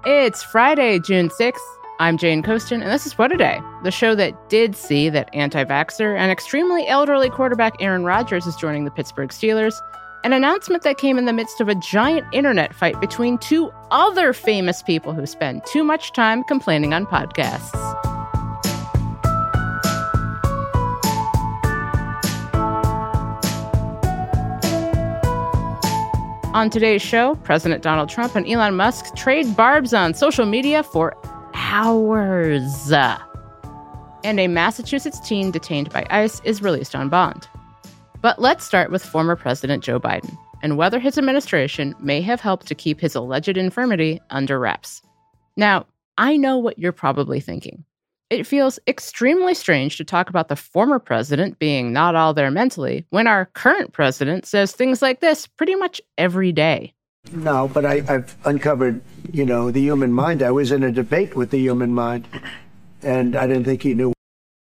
It's Friday, June 6th. I'm Jane Coaston, and this is What a Day, the show that did see that anti-vaxxer and extremely elderly quarterback Aaron Rodgers is joining the Pittsburgh Steelers, an announcement that came in the midst of a giant internet fight between two other famous people who spend too much time complaining on podcasts. On today's show, President Donald Trump and Elon Musk trade barbs on social media for hours. And a Massachusetts teen detained by ICE is released on bond. But let's start with former President Joe Biden and whether his administration may have helped to keep his alleged infirmity under wraps. Now, I know what you're probably thinking. It feels extremely strange to talk about the former president being not all there mentally when our current president says things like this pretty much every day. No, but I've uncovered, the human mind. I was in a debate with the human mind, and I didn't think he knew.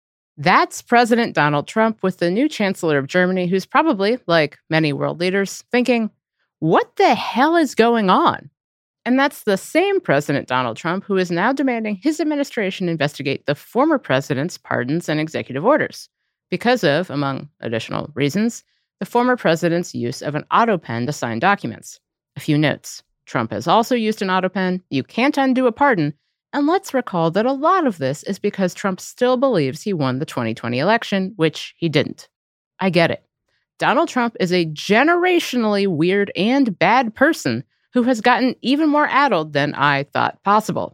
That's President Donald Trump with the new Chancellor of Germany, who's probably, like many world leaders, thinking, what the hell is going on? And that's the same President Donald Trump who is now demanding his administration investigate the former president's pardons and executive orders because of, among additional reasons, the former president's use of an auto pen to sign documents. A few notes. Trump has also used an auto pen. You can't undo a pardon. And let's recall that a lot of this is because Trump still believes he won the 2020 election, which he didn't. I get it. Donald Trump is a generationally weird and bad person who has gotten even more addled than I thought possible.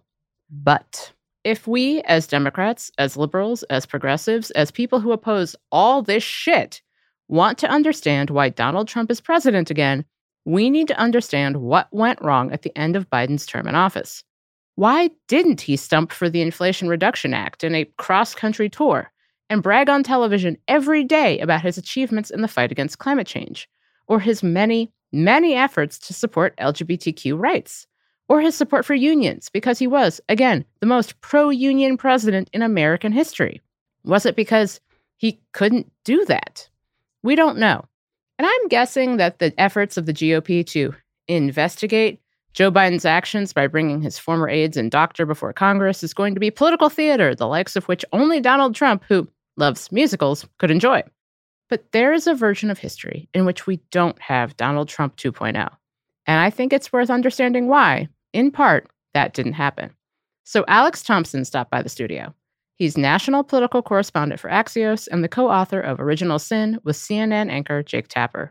But if we, as Democrats, as liberals, as progressives, as people who oppose all this shit, want to understand why Donald Trump is president again, we need to understand what went wrong at the end of Biden's term in office. Why didn't he stump for the Inflation Reduction Act in a cross-country tour and brag on television every day about his achievements in the fight against climate change, or his many efforts to support LGBTQ rights, or his support for unions because he was, again, the most pro-union president in American history? Was it because he couldn't do that? We don't know. And I'm guessing that the efforts of the GOP to investigate Joe Biden's actions by bringing his former aides and doctor before Congress is going to be political theater, the likes of which only Donald Trump, who loves musicals, could enjoy. But there is a version of history in which we don't have Donald Trump 2.0. And I think it's worth understanding why, in part, that didn't happen. So Alex Thompson stopped by the studio. He's national political correspondent for Axios and the co-author of Original Sin with CNN anchor Jake Tapper.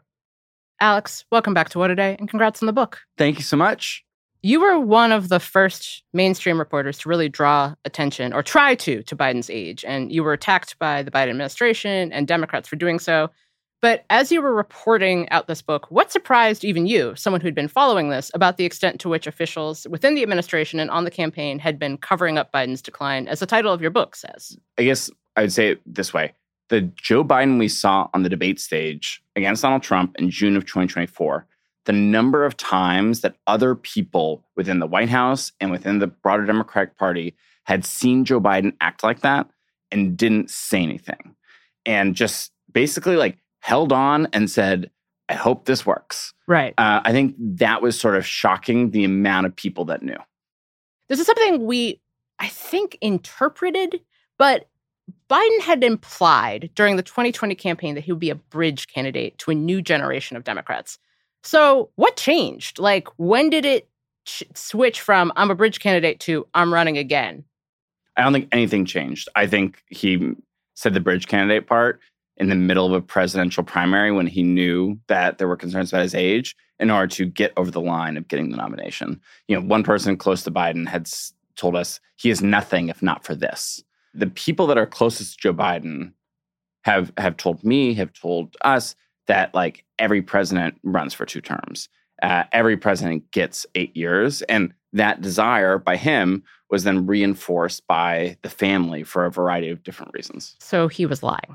Alex, welcome back to What a Day, and congrats on the book. Thank you so much. You were one of the first mainstream reporters to really draw attention, or try to Biden's age, and you were attacked by the Biden administration and Democrats for doing so. But as you were reporting out this book, what surprised even you, someone who'd been following this, about the extent to which officials within the administration and on the campaign had been covering up Biden's decline, as the title of your book says? I guess I would say it this way. The Joe Biden we saw on the debate stage against Donald Trump in June of 2024, the number of times that other people within the White House and within the broader Democratic Party had seen Joe Biden act like that and didn't say anything, and just basically held on and said, I hope this works. Right. I think that was sort of shocking, the amount of people that knew. This is something we, I think, interpreted, but Biden had implied during the 2020 campaign that he would be a bridge candidate to a new generation of Democrats. So what changed? When did it switch from I'm a bridge candidate to I'm running again? I don't think anything changed. I think he said the bridge candidate part in the middle of a presidential primary when he knew that there were concerns about his age in order to get over the line of getting the nomination. One person close to Biden had told us he is nothing if not for this. The people that are closest to Joe Biden have told me, have told us that every president runs for 2 terms. Every president gets 8 years. And that desire by him was then reinforced by the family for a variety of different reasons. So he was lying.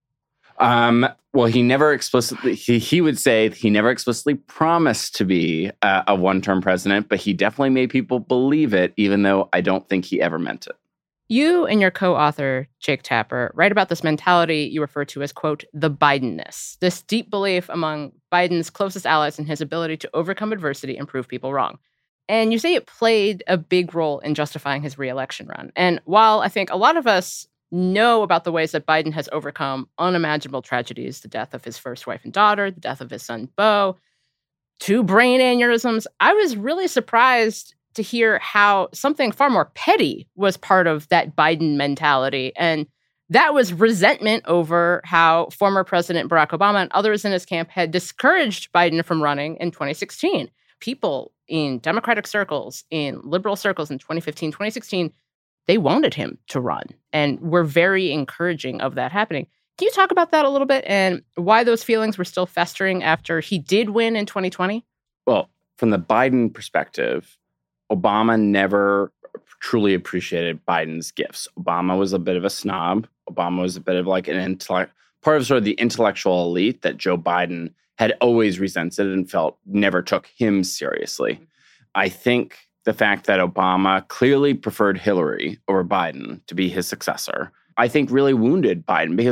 Well, he never explicitly, he would say he never explicitly promised to be a one-term president, but he definitely made people believe it, even though I don't think he ever meant it. You and your co-author, Jake Tapper, write about this mentality you refer to as, quote, the Bidenness, this deep belief among Biden's closest allies in his ability to overcome adversity and prove people wrong. And you say it played a big role in justifying his reelection run. And while I think a lot of us know about the ways that Biden has overcome unimaginable tragedies, the death of his first wife and daughter, the death of his son, Beau, 2 brain aneurysms, I was really surprised to hear how something far more petty was part of that Biden mentality. And that was resentment over how former President Barack Obama and others in his camp had discouraged Biden from running in 2016. People in Democratic circles, in liberal circles in 2015, 2016, they wanted him to run and were very encouraging of that happening. Can you talk about that a little bit and why those feelings were still festering after he did win in 2020? Well, from the Biden perspective, Obama never truly appreciated Biden's gifts. Obama was a bit of a snob. Obama was a bit of like part of sort of the intellectual elite that Joe Biden had always resented and felt never took him seriously. I think the fact that Obama clearly preferred Hillary over Biden to be his successor, I think really wounded Biden, because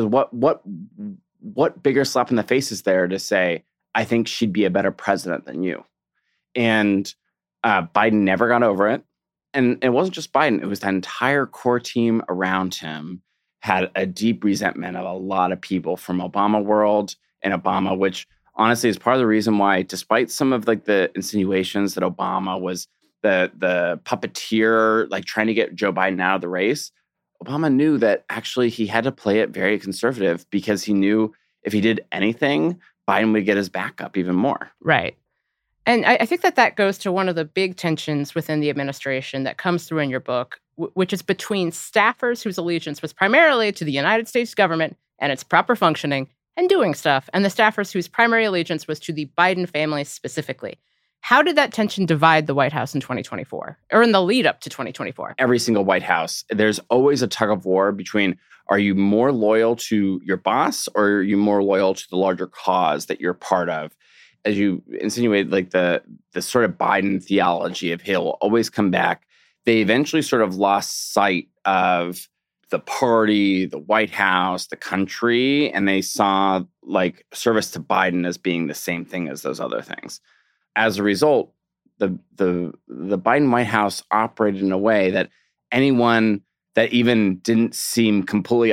what bigger slap in the face is there to say, I think she'd be a better president than you? And Biden never got over it. And it wasn't just Biden. It was the entire core team around him had a deep resentment of a lot of people from Obama world and Obama, which honestly is part of the reason why, despite some of like the insinuations that Obama was the puppeteer, like trying to get Joe Biden out of the race, Obama knew that actually he had to play it very conservative, because he knew if he did anything, Biden would get his back up even more. Right. And I think that goes to one of the big tensions within the administration that comes through in your book, which is between staffers whose allegiance was primarily to the United States government and its proper functioning and doing stuff, and the staffers whose primary allegiance was to the Biden family specifically. How did that tension divide the White House in 2024, or in the lead up to 2024? Every single White House, there's always a tug of war between, are you more loyal to your boss or are you more loyal to the larger cause that you're part of? As you insinuate, like the sort of Biden theology of he'll always come back, they eventually sort of lost sight of the party, the White House, the country, and they saw like service to Biden as being the same thing as those other things. As a result, the Biden White House operated in a way that anyone that even didn't seem completely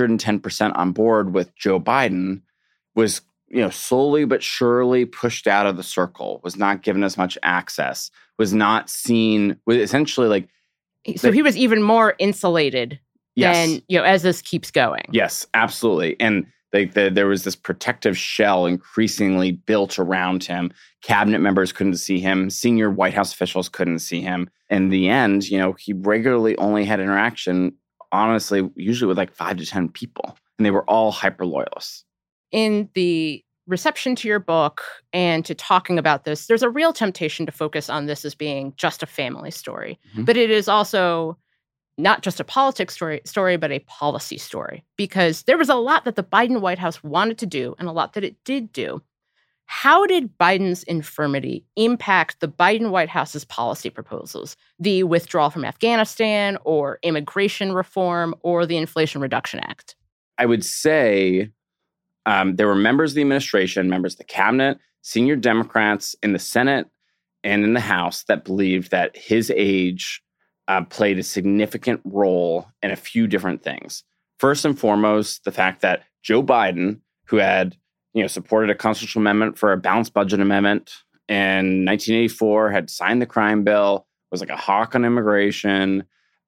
110% on board with Joe Biden was, slowly but surely pushed out of the circle, was not given as much access, was not seen, was essentially like... So he was even more insulated than, as this keeps going. Yes, absolutely. And there was this protective shell increasingly built around him. Cabinet members couldn't see him. Senior White House officials couldn't see him. In the end, he regularly only had interaction, honestly, usually with like 5 to 10 people. And they were all hyper loyalists. In the reception to your book and to talking about this, there's a real temptation to focus on this as being just a family story. Mm-hmm. But it is also not just a politics story, but a policy story, because there was a lot that the Biden White House wanted to do and a lot that it did do. How did Biden's infirmity impact the Biden White House's policy proposals, the withdrawal from Afghanistan or immigration reform or the Inflation Reduction Act? I would say there were members of the administration, members of the cabinet, senior Democrats in the Senate and in the House that believed that his age played a significant role in a few different things. First and foremost, the fact that Joe Biden, who had supported a constitutional amendment for a balanced budget amendment in 1984, had signed the crime bill, was like a hawk on immigration.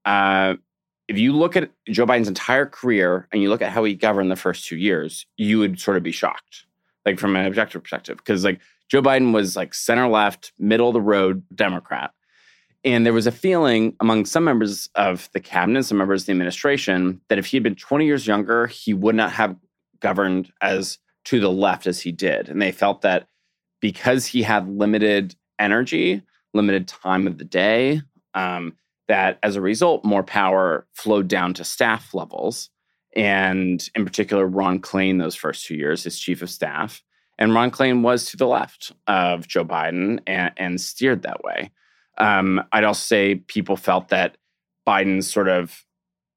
If you look at Joe Biden's entire career and you look at how he governed the first 2 years, you would sort of be shocked, like from an objective perspective, because like Joe Biden was like center left, middle of the road Democrat. And there was a feeling among some members of the cabinet, some members of the administration, that if he had been 20 years younger, he would not have governed as to the left as he did. And they felt that because he had limited energy, limited time of the day, that as a result, more power flowed down to staff levels. And in particular, Ron Klain, those first 2 years, his chief of staff. And Ron Klain was to the left of Joe Biden and steered that way. I'd also say people felt that Biden's sort of,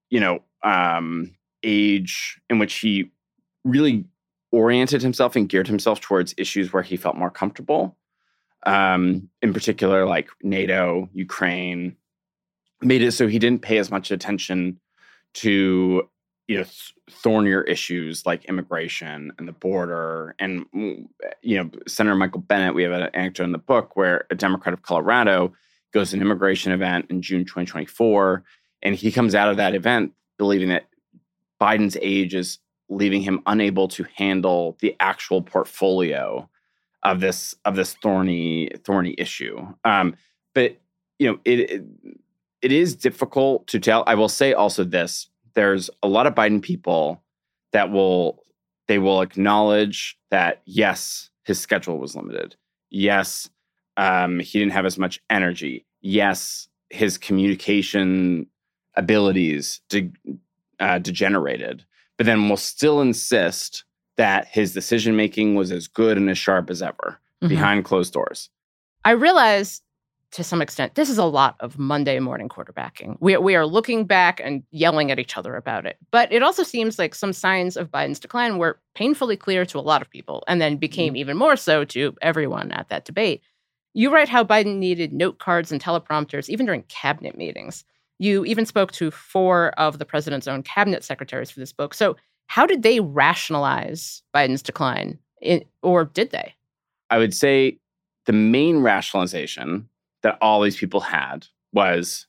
age in which he really oriented himself and geared himself towards issues where he felt more comfortable in particular, like NATO, Ukraine, made it so he didn't pay as much attention to thornier issues like immigration and the border. And Senator Michael Bennet, we have an anecdote in the book where a Democrat of Colorado goes to an immigration event in June 2024, and he comes out of that event believing that Biden's age is leaving him unable to handle the actual portfolio of this thorny issue. But it is difficult to tell. I will say also this: there's a lot of Biden people that will acknowledge that yes, his schedule was limited. Yes, he didn't have as much energy. Yes, his communication abilities degenerated. But then will still insist that his decision-making was as good and as sharp as ever behind closed doors. I realize, to some extent, this is a lot of Monday morning quarterbacking. We are looking back and yelling at each other about it. But it also seems like some signs of Biden's decline were painfully clear to a lot of people and then became even more so to everyone at that debate. You write how Biden needed note cards and teleprompters even during cabinet meetings. You even spoke to 4 of the president's own cabinet secretaries for this book. So how did they rationalize Biden's decline? Or did they? I would say the main rationalization that all these people had was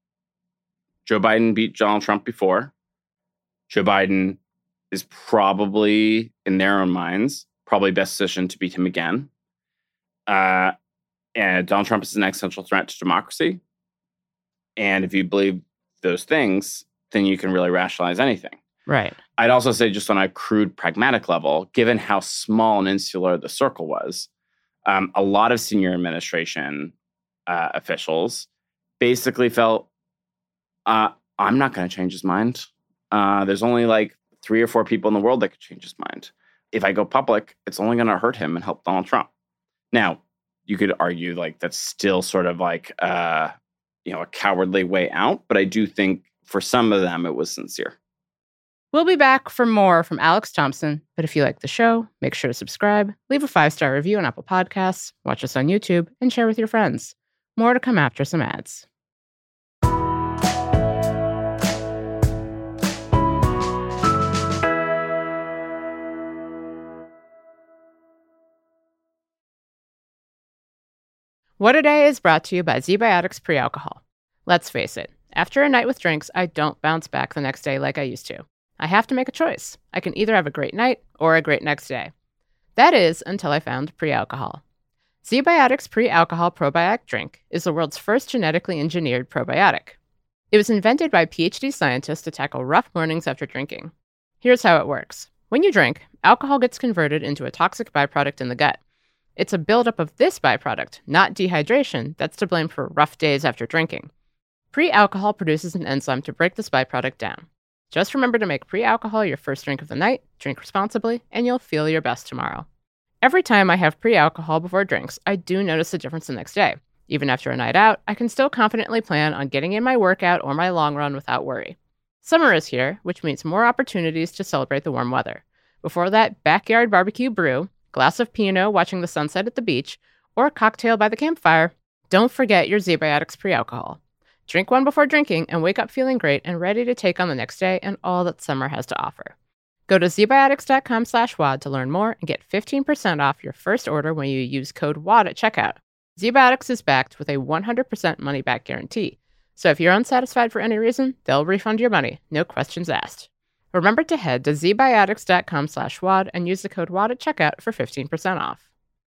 Joe Biden beat Donald Trump before. Joe Biden is probably, in their own minds, probably best positioned to beat him again. And Donald Trump is an existential threat to democracy. And if you believe those things, then you can really rationalize anything. Right. I'd also say, just on a crude pragmatic level, given how small and insular the circle was, a lot of senior administration officials basically felt, I'm not going to change his mind. There's only like 3 or 4 people in the world that could change his mind. If I go public, it's only going to hurt him and help Donald Trump. Now, you could argue like that's still sort of like a cowardly way out, but I do think for some of them it was sincere. We'll be back for more from Alex Thompson, but if you like the show, make sure to subscribe, leave a 5-star review on Apple Podcasts, watch us on YouTube, and share with your friends. More to come after some ads. What a Day is brought to you by ZBiotics Pre-Alcohol. Let's face it, after a night with drinks, I don't bounce back the next day like I used to. I have to make a choice. I can either have a great night or a great next day. That is, until I found Pre-Alcohol. ZBiotics Pre-Alcohol Probiotic Drink is the world's first genetically engineered probiotic. It was invented by PhD scientists to tackle rough mornings after drinking. Here's how it works. When you drink, alcohol gets converted into a toxic byproduct in the gut. It's a buildup of this byproduct, not dehydration, that's to blame for rough days after drinking. Pre-alcohol produces an enzyme to break this byproduct down. Just remember to make pre-alcohol your first drink of the night, drink responsibly, and you'll feel your best tomorrow. Every time I have pre-alcohol before drinks, I do notice a difference the next day. Even after a night out, I can still confidently plan on getting in my workout or my long run without worry. Summer is here, which means more opportunities to celebrate the warm weather. Before that backyard barbecue brew, glass of Pinot watching the sunset at the beach, or a cocktail by the campfire, don't forget your ZBiotics Pre-Alcohol. Drink one before drinking and wake up feeling great and ready to take on the next day and all that summer has to offer. Go to zbiotics.com/WAD to learn more and get 15% off your first order when you use code WAD at checkout. ZBiotics is backed with a 100% money-back guarantee. So if you're unsatisfied for any reason, they'll refund your money, no questions asked. Remember to head to zbiotics.com/WAD and use the code WAD at checkout for 15% off.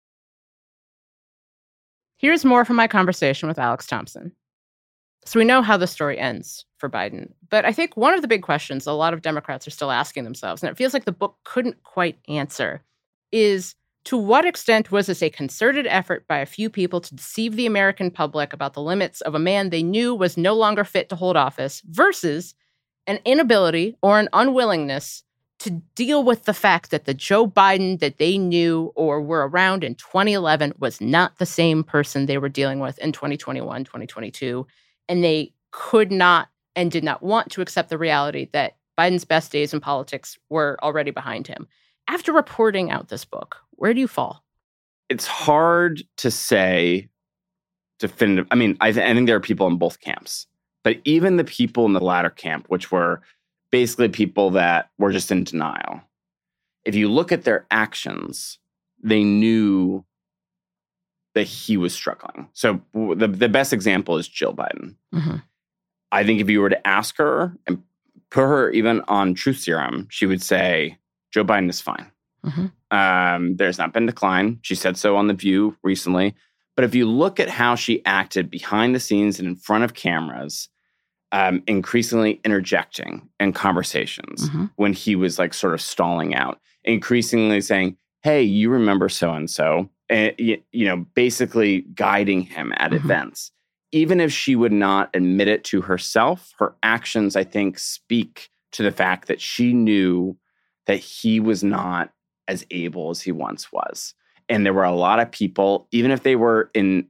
Here's more from my conversation with Alex Thompson. So we know how the story ends for Biden, but I think one of the big questions a lot of Democrats are still asking themselves, and it feels like the book couldn't quite answer, is to what extent was this a concerted effort by a few people to deceive the American public about the limits of a man they knew was no longer fit to hold office versus an inability or an unwillingness to deal with the fact that the Joe Biden that they knew or were around in 2011 was not the same person they were dealing with in 2021, 2022. And they could not and did not want to accept the reality that Biden's best days in politics were already behind him. After reporting out this book, where do you fall? it's hard to say definitive. I mean, I think there are people in both camps, but even the people in the latter camp, which were basically people that were just in denial, if you look at their actions, they knew that he was struggling. So the best example is Jill Biden. Mm-hmm. I think if you were to ask her and put her even on truth serum, she would say, Joe Biden is fine. Mm-hmm. There's not been decline. She said so on The View recently. But if you look at how she acted behind the scenes and in front of cameras, increasingly interjecting in conversations when he was like sort of stalling out, increasingly saying, hey, you remember so-and-so, basically guiding him at events. Even if she would not admit it to herself, her actions, I think, speak to the fact that she knew that he was not as able as he once was. And there were a lot of people, even if they were in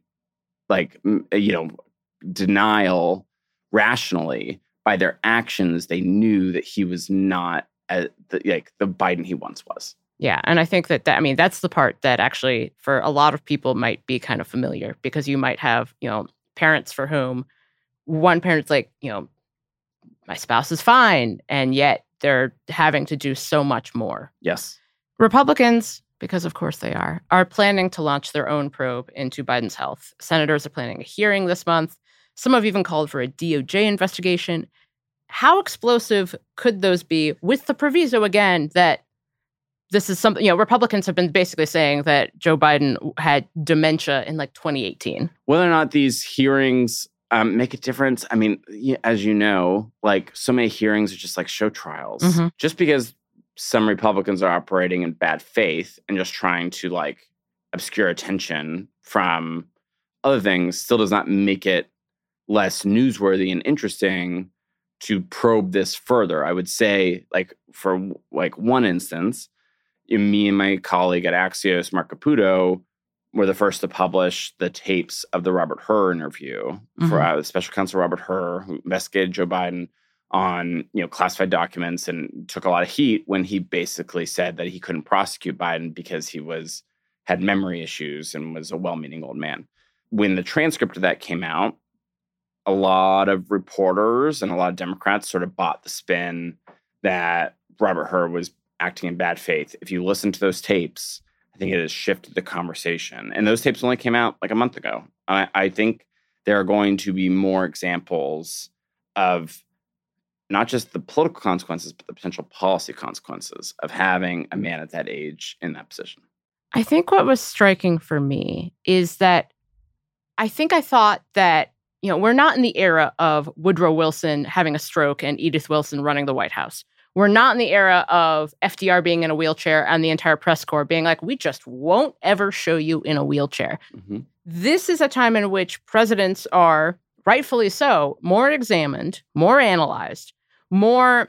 denial rationally, by their actions, they knew that he was not the Biden he once was. Yeah, and I think that's the part that actually for a lot of people might be kind of familiar, because you might have, parents for whom one parent's like, my spouse is fine, and yet they're having to do so much more. Yes. Republicans, because of course they are planning to launch their own probe into Biden's health. Senators are planning a hearing this month. Some have even called for a DOJ investigation. How explosive could those be, with the proviso, again, that this is something, Republicans have been basically saying that Joe Biden had dementia in 2018. Whether or not these hearings make a difference, I mean, as you know, so many hearings are just like show trials. Just because some Republicans are operating in bad faith and just trying to obscure attention from other things still does not make it less newsworthy and interesting to probe this further. I would say, for one instance, me and my colleague at Axios, Mark Caputo, were the first to publish the tapes of the Robert Hur interview for Special Counsel Robert Hur, who investigated Joe Biden on classified documents and took a lot of heat when he basically said that he couldn't prosecute Biden because he had memory issues and was a well-meaning old man. When the transcript of that came out, a lot of reporters and a lot of Democrats sort of bought the spin that Robert Hur was acting in bad faith. If you listen to those tapes, I think it has shifted the conversation. And those tapes only came out a month ago. I think there are going to be more examples of not just the political consequences, but the potential policy consequences of having a man at that age in that position. I think what was striking for me is that I thought that, we're not in the era of Woodrow Wilson having a stroke and Edith Wilson running the White House. We're not in the era of FDR being in a wheelchair and the entire press corps being like, we just won't ever show you in a wheelchair. This is a time in which presidents are, rightfully so, more examined, more analyzed, more,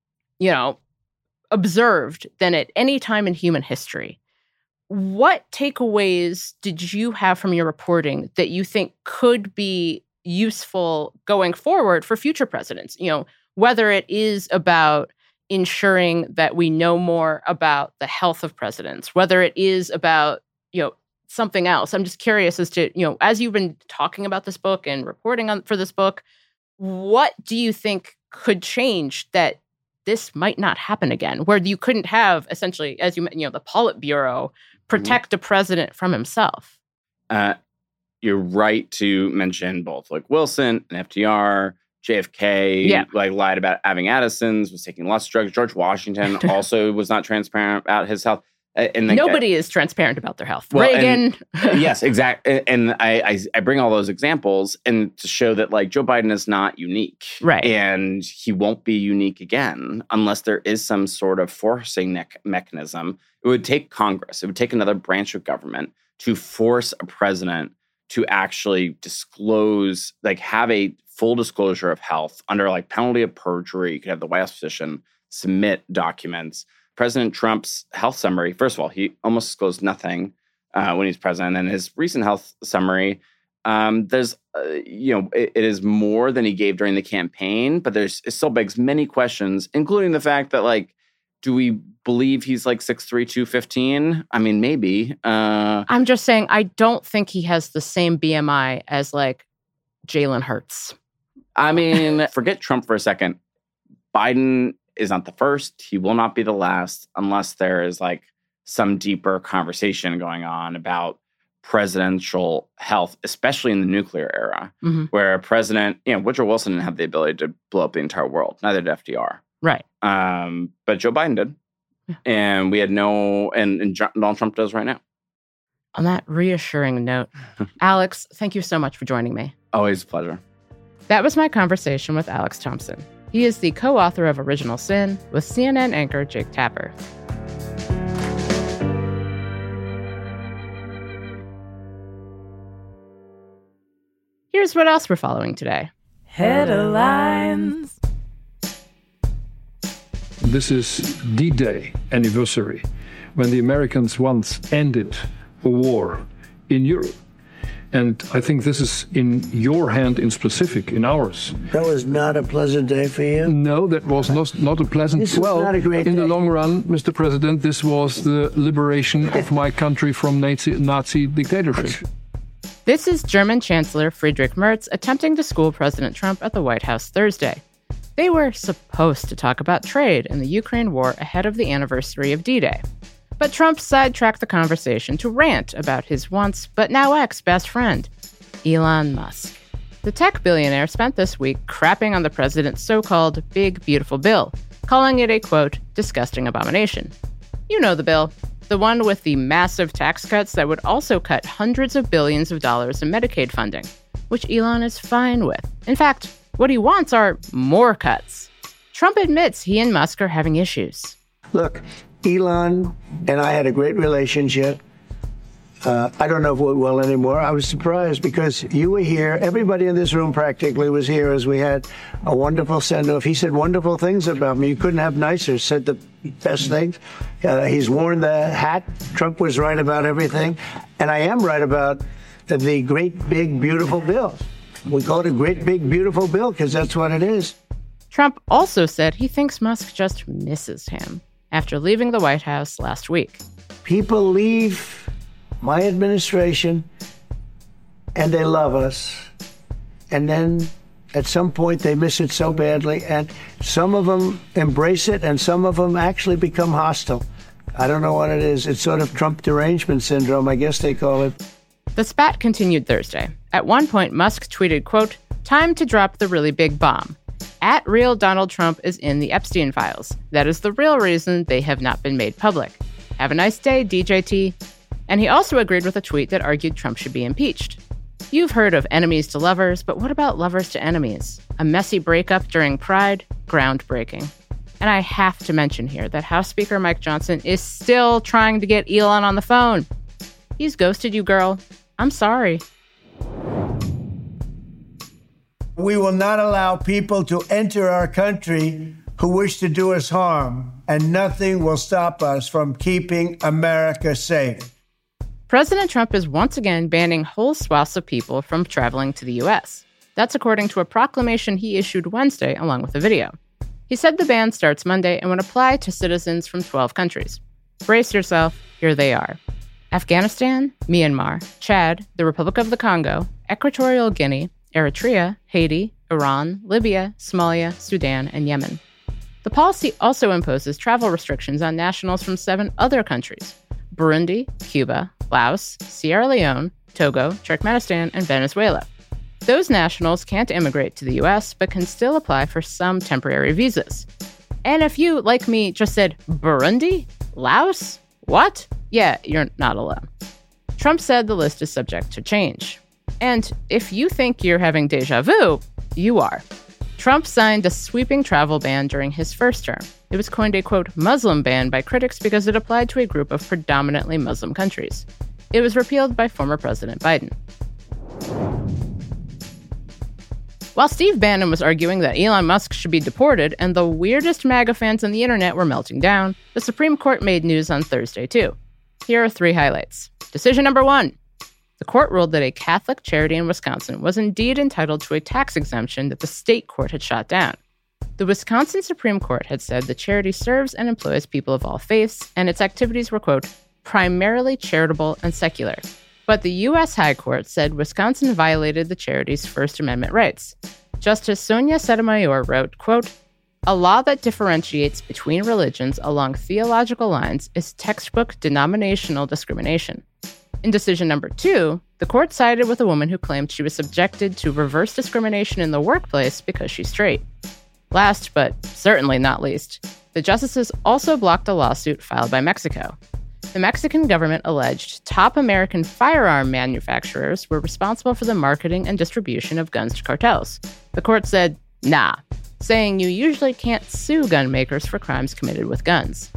observed than at any time in human history. What takeaways did you have from your reporting that you think could be useful going forward for future presidents? Whether it is about ensuring that we know more about the health of presidents, whether it is about, something else. I'm just curious as to, as you've been talking about this book and reporting for this book, what do you think could change that this might not happen again, where you couldn't have essentially, as the Politburo protect a president from himself? You're right to mention both Wilson and FDR. JFK lied about having Addison's, was taking lots of drugs. George Washington also was not transparent about his health. And nobody is transparent about their health. Well, Reagan. Yes, exactly. And I bring all those examples and to show that Joe Biden is not unique. Right. And he won't be unique again unless there is some sort of forcing mechanism. It would take Congress. It would take another branch of government to force a president to actually disclose, have a full disclosure of health under penalty of perjury. You could have the White House physician submit documents. President Trump's health summary, first of all, he almost disclosed nothing when he's president. And his recent health summary, there's, it is more than he gave during the campaign, but it still begs many questions, including the fact that Do we believe he's like 6'3", 215? I mean, maybe. I'm just saying, I don't think he has the same BMI as like Jalen Hurts. I mean, forget Trump for a second. Biden is not the first. He will not be the last unless there is like some deeper conversation going on about presidential health, especially in the nuclear era, where a president, Woodrow Wilson didn't have the ability to blow up the entire world. Neither did FDR. Right. But Joe Biden did. Yeah. And we had and Donald Trump does right now. On that reassuring note, Alex, thank you so much for joining me. Always a pleasure. That was my conversation with Alex Thompson. He is the co-author of Original Sin with CNN anchor Jake Tapper. Here's what else we're following today. Headlines. This is D-Day anniversary, when the Americans once ended a war in Europe. And I think this is in your hand in specific, in ours. That was not a pleasant day for you? No, that was not a pleasant day. Well, not a great day. In the long run, Mr. President, this was the liberation of my country from Nazi dictatorship. This is German Chancellor Friedrich Merz attempting to school President Trump at the White House Thursday. They were supposed to talk about trade and the Ukraine war ahead of the anniversary of D-Day. But Trump sidetracked the conversation to rant about his once, but now ex-best friend, Elon Musk. The tech billionaire spent this week crapping on the president's so-called Big Beautiful Bill, calling it a, quote, disgusting abomination. You know the bill. The one with the massive tax cuts that would also cut hundreds of billions of dollars in Medicaid funding, which Elon is fine with. In fact, what he wants are more cuts. Trump admits he and Musk are having issues. Look, Elon and I had a great relationship. I don't know if it went well anymore. I was surprised because you were here. Everybody in this room practically was here as we had a wonderful send-off. He said wonderful things about me. You couldn't have nicer. Said the best things. He's worn the hat. Trump was right about everything. And I am right about the great, big, beautiful bill. We call it a great, big, beautiful bill because that's what it is. Trump also said he thinks Musk just misses him after leaving the White House last week. People leave my administration and they love us. And then at some point they miss it so badly. And some of them embrace it and some of them actually become hostile. I don't know what it is. It's sort of Trump derangement syndrome, I guess they call it. The spat continued Thursday. At one point, Musk tweeted, quote, "Time to drop the really big bomb. At real Donald Trump is in the Epstein files. That is the real reason they have not been made public. Have a nice day, DJT." And he also agreed with a tweet that argued Trump should be impeached. You've heard of enemies to lovers, but what about lovers to enemies? A messy breakup during Pride? Groundbreaking. And I have to mention here that House Speaker Mike Johnson is still trying to get Elon on the phone. He's ghosted you, girl. I'm sorry. We will not allow people to enter our country who wish to do us harm, and nothing will stop us from keeping America safe. President Trump is once again banning whole swaths of people from traveling to the U.S. That's according to a proclamation he issued Wednesday along with a video. He said the ban starts Monday and would apply to citizens from 12 countries. Brace yourself, here they are. Afghanistan, Myanmar, Chad, the Republic of the Congo, Equatorial Guinea, Eritrea, Haiti, Iran, Libya, Somalia, Sudan, and Yemen. The policy also imposes travel restrictions on nationals from 7 other countries: Burundi, Cuba, Laos, Sierra Leone, Togo, Turkmenistan, and Venezuela. Those nationals can't immigrate to the U.S., but can still apply for some temporary visas. And if you, like me, just said, Burundi? Laos? What? Yeah, you're not alone. Trump said the list is subject to change. And if you think you're having deja vu, you are. Trump signed a sweeping travel ban during his first term. It was coined a, quote, Muslim ban by critics because it applied to a group of predominantly Muslim countries. It was repealed by former President Biden. While Steve Bannon was arguing that Elon Musk should be deported and the weirdest MAGA fans on the internet were melting down, the Supreme Court made news on Thursday, too. Here are 3 highlights. Decision number 1. The court ruled that a Catholic charity in Wisconsin was indeed entitled to a tax exemption that the state court had shot down. The Wisconsin Supreme Court had said the charity serves and employs people of all faiths, and its activities were, quote, primarily charitable and secular. But the U.S. High Court said Wisconsin violated the charity's First Amendment rights. Justice Sonia Sotomayor wrote, quote, a law that differentiates between religions along theological lines is textbook denominational discrimination. In decision number 2, the court sided with a woman who claimed she was subjected to reverse discrimination in the workplace because she's straight. Last, but certainly not least, the justices also blocked a lawsuit filed by Mexico. The Mexican government alleged top American firearm manufacturers were responsible for the marketing and distribution of guns to cartels. The court said, nah, saying you usually can't sue gun makers for crimes committed with guns.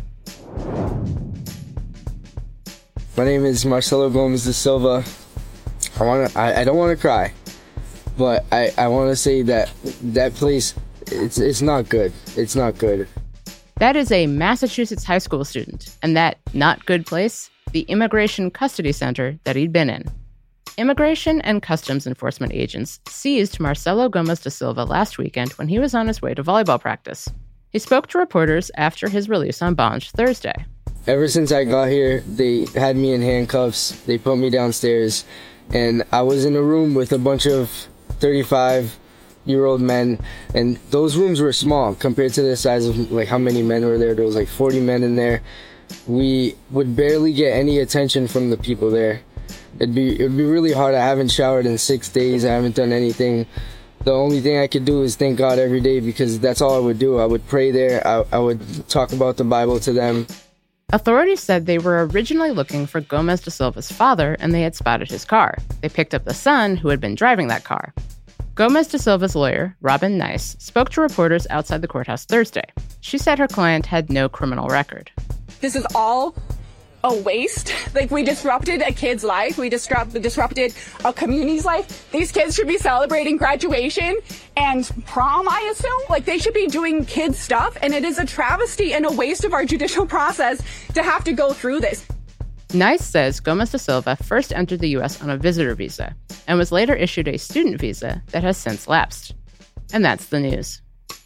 My name is Marcelo Gomes da Silva. I don't want to cry, but I want to say that place, it's not good. It's not good. That is a Massachusetts high school student, and that not good place, the Immigration Custody Center that he'd been in. Immigration and Customs Enforcement agents seized Marcelo Gomes da Silva last weekend when he was on his way to volleyball practice. He spoke to reporters after his release on bond Thursday. Ever since I got here, they had me in handcuffs. They put me downstairs, and I was in a room with a bunch of 35-year-old men, and those rooms were small compared to the size of like how many men were there. There was like 40 men in there. We would barely get any attention from the people there. It'd be really hard. I haven't showered in 6 days. I haven't done anything. The only thing I could do is thank God every day, because that's all I would do. I would pray there. I would talk about the Bible to them. Authorities said they were originally looking for Gomes da Silva's father, and they had spotted his car. They picked up the son who had been driving that car. Gomes da Silva's lawyer, Robin Nice, spoke to reporters outside the courthouse Thursday. She said her client had no criminal record. This is all a waste. Like, we disrupted a kid's life. We disrupted a community's life. These kids should be celebrating graduation and prom, I assume. Like, they should be doing kids stuff, and it is a travesty and a waste of our judicial process to have to go through this. Nice says Gomes da Silva first entered the U.S. on a visitor visa and was later issued a student visa that has since lapsed. And that's the news.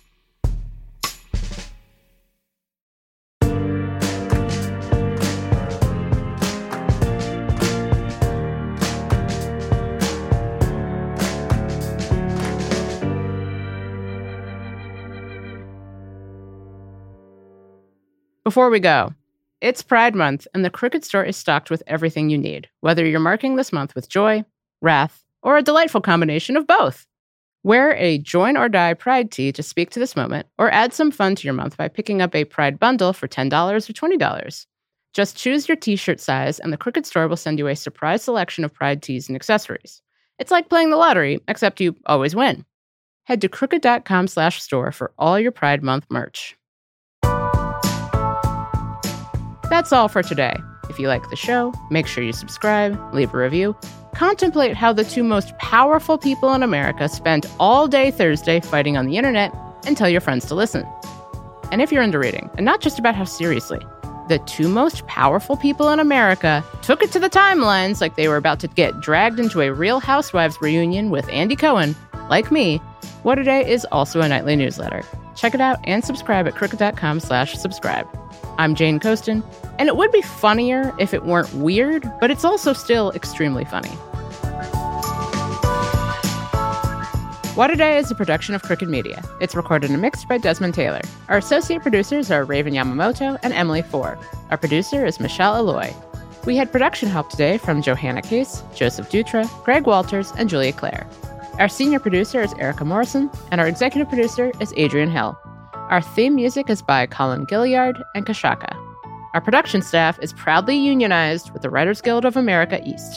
Before we go, it's Pride Month, and the Crooked Store is stocked with everything you need, whether you're marking this month with joy, wrath, or a delightful combination of both. Wear a Join or Die Pride tee to speak to this moment, or add some fun to your month by picking up a Pride bundle for $10 or $20. Just choose your t-shirt size, and the Crooked Store will send you a surprise selection of Pride tees and accessories. It's like playing the lottery, except you always win. Head to crooked.com/store for all your Pride Month merch. That's all for today. If you like the show, make sure you subscribe, leave a review, contemplate how the two most powerful people in America spent all day Thursday fighting on the internet, and tell your friends to listen. And if you're into reading, and not just about how seriously, the two most powerful people in America took it to the timelines like they were about to get dragged into a Real Housewives reunion with Andy Cohen, like me, What A Day is also a nightly newsletter. Check it out and subscribe at crooked.com/subscribe. I'm Jane Coaston, and it would be funnier if it weren't weird, but it's also still extremely funny. What A Day is a production of Crooked Media. It's recorded and mixed by Desmond Taylor. Our associate producers are Raven Yamamoto and Emily Four. Our producer is Michelle Alloy. We had production help today from Johanna Case, Joseph Dutra, Greg Walters, and Julia Clare. Our senior producer is Erica Morrison, and our executive producer is Adrian Hill. Our theme music is by Colin Gilliard and Kashaka. Our production staff is proudly unionized with the Writers Guild of America East.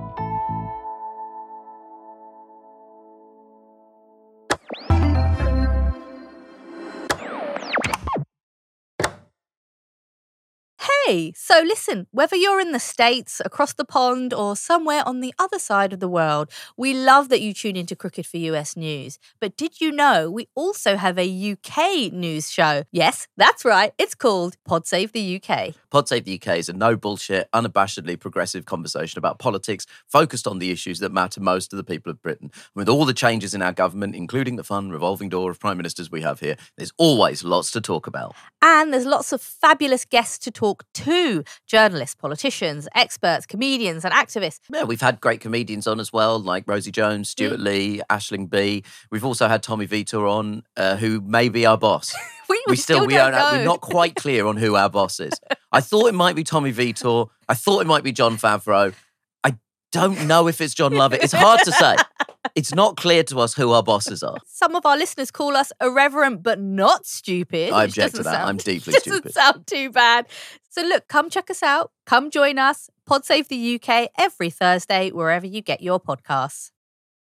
Hey, so listen, whether you're in the States, across the pond, or somewhere on the other side of the world, we love that you tune into Crooked for US News. But did you know we also have a UK news show? Yes, that's right, it's called Pod Save the UK. Pod Save the UK is a no bullshit, unabashedly progressive conversation about politics focused on the issues that matter most to the people of Britain. With all the changes in our government, including the fun revolving door of prime ministers we have here, there's always lots to talk about. And there's lots of fabulous guests to talk to. Journalists, politicians, experts, comedians and activists. Yeah, we've had great comedians on as well, like Rosie Jones, Stuart Lee, Aisling B. We've also had Tommy Vitor on, who may be our boss. We still don't know. We're not quite clear on who our boss is. I thought it might be Tommy Vitor. I thought it might be Jon Favreau. I don't know if it's John Lovett. It's hard to say. It's not clear to us who our bosses are. Some of our listeners call us irreverent but not stupid. I object to that. I'm deeply stupid. Doesn't sound too bad. So look, come check us out. Come join us. Pod Save the UK every Thursday, wherever you get your podcasts.